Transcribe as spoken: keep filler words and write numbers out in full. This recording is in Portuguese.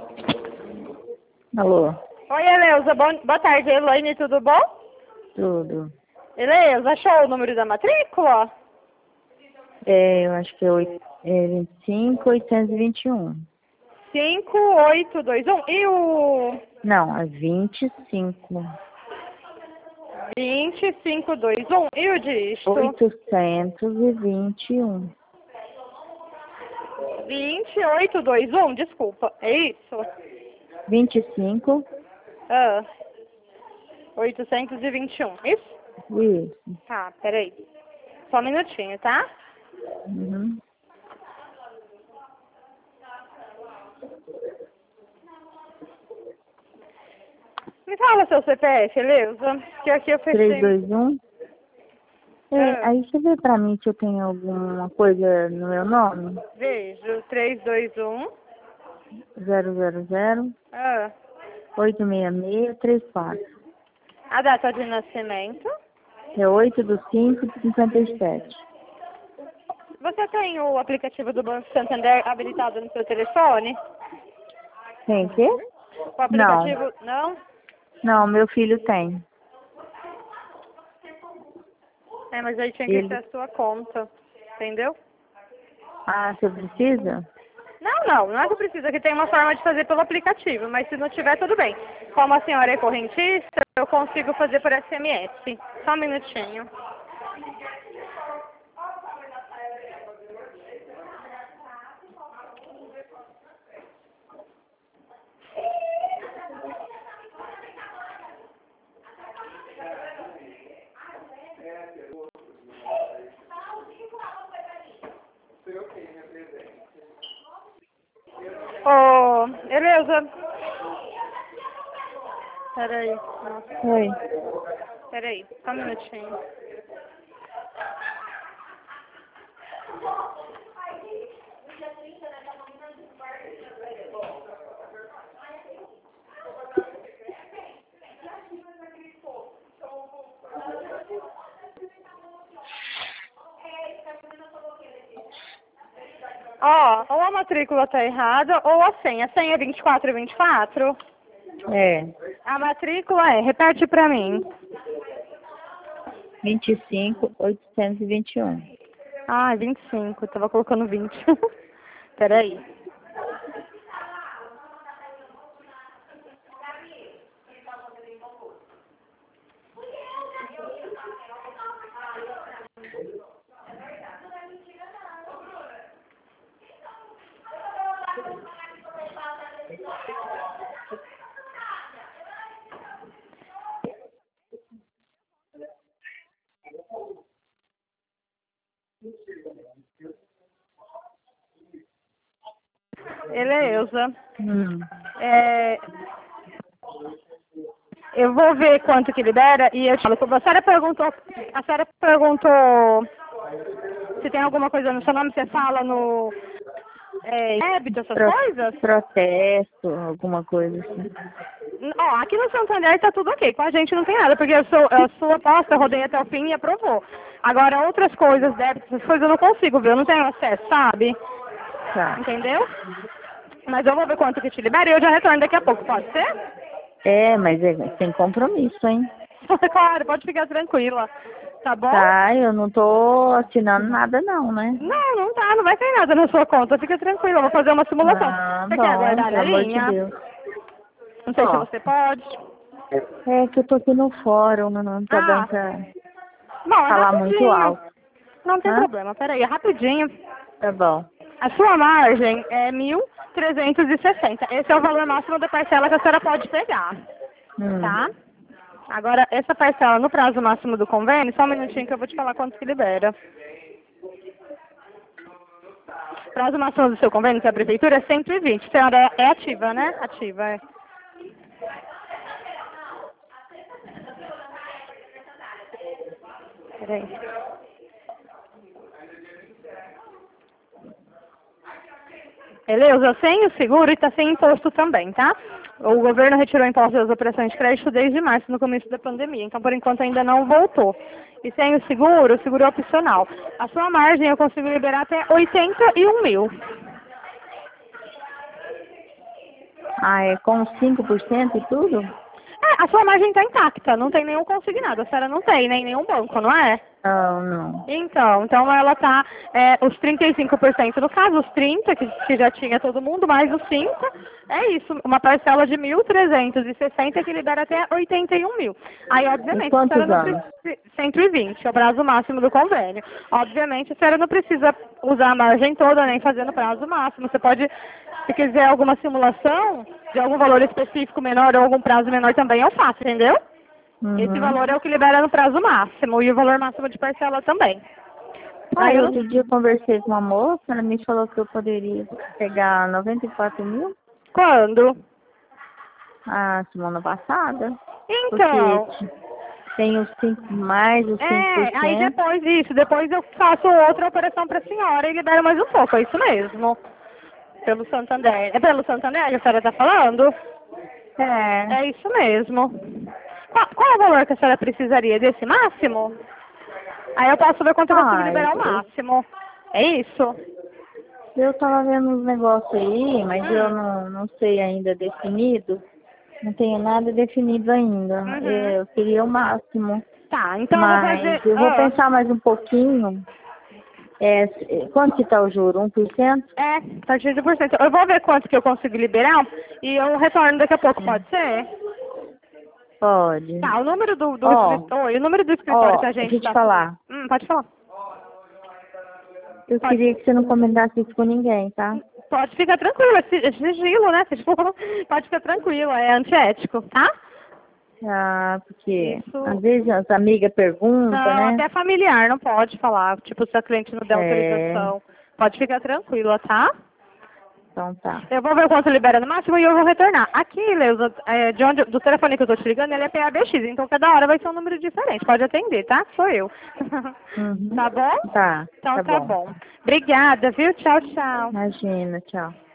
Alô? Oi, Eleusa. Bom, boa tarde, Elaine. Tudo bom? Tudo. Eleusa, achou o número da matrícula? É, eu acho que é, oito, é vinte e cinco, oitocentos e vinte e um. cinco oito dois um. E o Não, é vinte e cinco. vinte cinco dois um. E o dígito? oitocentos e vinte e um. vinte oito dois um, desculpa. É isso? vinte e cinco. Ah, oitocentos e vinte e um. Isso? Isso. Tá, peraí. Só um minutinho, tá? Uhum. Me fala seu C P F, Eleusa, que aqui eu fechei. trezentos e vinte e um. É, Ah, aí você vê pra mim se eu tenho alguma coisa no meu nome. vejo. três dois um. zero zero zero, Ah, oito seis seis, três quatro. a data de nascimento. É oito do cinco de cinquenta e sete. Você tem o aplicativo do Banco Santander habilitado no seu telefone? Tem o quê? O aplicativo, não? Não, meu filho tem. É, mas aí tinha que ser Ele... a sua conta, entendeu? Ah, você precisa? Não, não, não é que precisa, que tem uma forma de fazer pelo aplicativo, mas se não tiver, tudo bem. Como a senhora é correntista, eu consigo fazer por S M S. Só um minutinho. Ô, Eleusa. Peraí. Nossa. Oi. Peraí, só um minutinho. Ó, ou a matrícula tá errada, ou a senha. A senha é vinte e quatro vinte e quatro? É. A matrícula é, repete pra mim. vinte e cinco, oitocentos e vinte e um. Ah, vinte e cinco, eu tava colocando vinte. Peraí. Eleusa. Hum. É, eu vou ver quanto que libera e eu te falo. A senhora perguntou, a senhora perguntou se tem alguma coisa no seu nome, você fala no é, débito, essas Pro, coisas? protesto, alguma coisa assim. Ó, aqui no Santander tá tudo ok, com a gente não tem nada, porque eu sou, a sua aposta, eu rodei até o fim e aprovou. Agora, outras coisas, débitos, essas coisas eu não consigo ver, eu não tenho acesso, sabe? Tá. Entendeu? Mas eu vou ver quanto que te libera e eu já retorno daqui a pouco, pode ser? É, mas é sem compromisso, hein? Claro, pode ficar tranquila, tá bom? Tá, eu não tô assinando nada não, né? Não, não tá, não vai cair nada na sua conta, fica tranquila, eu vou fazer uma simulação. Ah, Você quer bom, aguardar pelo na amor de linha? Deus. Não sei se Ó, você pode. é que eu tô aqui no fórum, não, não tá dando Ah, pra bom, é falar muito rapidinho. alto. Não tem Hã? problema, peraí, é rapidinho. Tá bom. A sua margem é mil trezentos e sessenta. Esse é o valor máximo da parcela que a senhora pode pegar, Hum. tá? Agora, essa parcela no prazo máximo do convênio, só um minutinho que eu vou te falar quanto que libera. Prazo máximo do seu convênio, que é a prefeitura, é cento e vinte. A senhora é ativa, né? Ativa, é. Peraí. Eleusa, sem o seguro e está sem imposto também, tá? O governo retirou impostos das operações de crédito desde março, no começo da pandemia. Então, por enquanto, ainda não voltou. E sem o seguro, o seguro é opcional. A sua margem eu consigo liberar até oitenta e um mil. Ah, é com cinco por cento e tudo? É, a sua margem está intacta, não tem nenhum consignado. A senhora não tem, nem nenhum banco, não é? Não, não. Então, então ela está, é, os trinta e cinco por cento no caso, os trinta por cento que, que já tinha todo mundo, mais os cinco por cento, é isso, uma parcela de mil trezentos e sessenta que libera até oitenta e um mil. Aí, obviamente, a senhora não precisa, cento e vinte, é o prazo máximo do convênio. Obviamente, a senhora não precisa usar a margem toda, nem fazer no prazo máximo. Você pode, se quiser alguma simulação de algum valor específico menor ou algum prazo menor também, eu faço, entendeu? Uhum. Esse valor é o que libera no prazo máximo e o valor máximo de parcela também. Aí, ah, outro dia eu conversei com uma moça, ela me falou que eu poderia pegar noventa e quatro mil. Quando? Ah, semana passada. Então. Porque tem os cinco mais, os cinco por cento. É, aí depois disso, depois eu faço outra operação para a senhora e libero mais um pouco, é isso mesmo. Pelo Santander. É pelo Santander que a senhora está falando? É. É isso mesmo. Qual, qual é o valor que a senhora precisaria? Desse máximo? Aí eu posso ver quanto eu consigo liberar o máximo. É isso? Eu tava vendo uns negócios aí, mas hum. eu não, não sei ainda definido. Não tenho nada definido ainda. Uhum. Eu queria o máximo. Tá, então mas eu vou fazer... eu vou ah. pensar mais um pouquinho. É, quanto que tá o juro? um por cento? É, a partir de um por cento. Eu vou ver quanto que eu consigo liberar e eu retorno daqui a pouco, pode ser? Pode. Tá, o número do, do oh, escritório, o número do escritório oh, que a gente deixa eu tá... te falar. Hum, pode falar. Eu pode. queria que você não comentasse isso com ninguém, tá? Pode ficar tranquilo, é sigilo, né? Pode ficar tranquilo, é antiético, tá? Ah, porque isso. às vezes as amigas perguntam, não, né? Até familiar não pode falar, tipo, se a cliente não der é... autorização. Pode ficar tranquila, tá? Então tá. Eu vou ver quanto libera no máximo e eu vou retornar. Aqui, Leusa, é, de onde, do telefone que eu tô te ligando, ele é P A B X, então cada hora vai ser um número diferente. Pode atender, tá? Sou eu. Uhum. Tá bom? Tá. Então tá, tá bom. bom. Obrigada, viu? Tchau, tchau. Imagina, tchau.